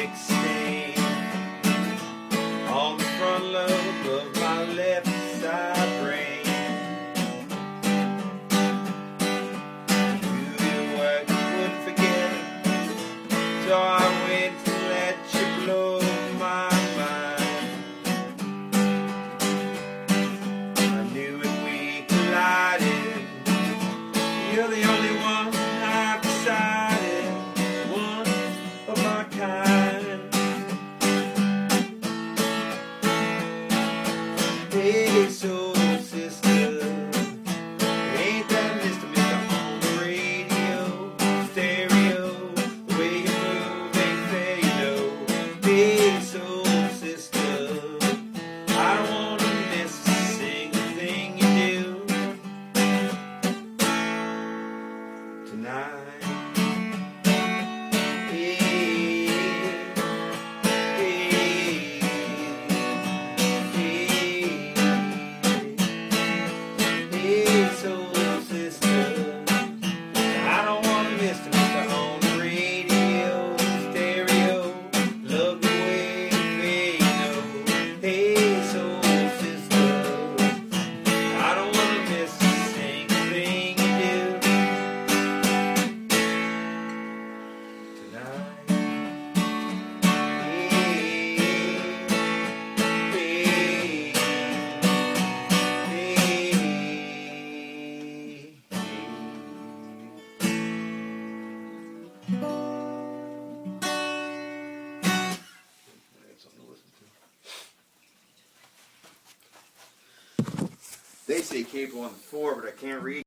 lipstick stain on the front lobe of my left side brain. You knew I would forget it, so I went to let you blow my mind. I knew if we collided, you're the only one I've decided, one of my kind. Hey, soul sister, ain't that Mr. on the radio, stereo, the way you move ain't fair, you know. Hey, soul sister, I don't wanna miss a single thing you do tonight. Hey, soul sister, I don't wanna miss the Mr. on the radio, stereo, love the way they know. Hey, soul sister, I don't wanna miss a single thing you do tonight. They say cable on the floor, but I can't read.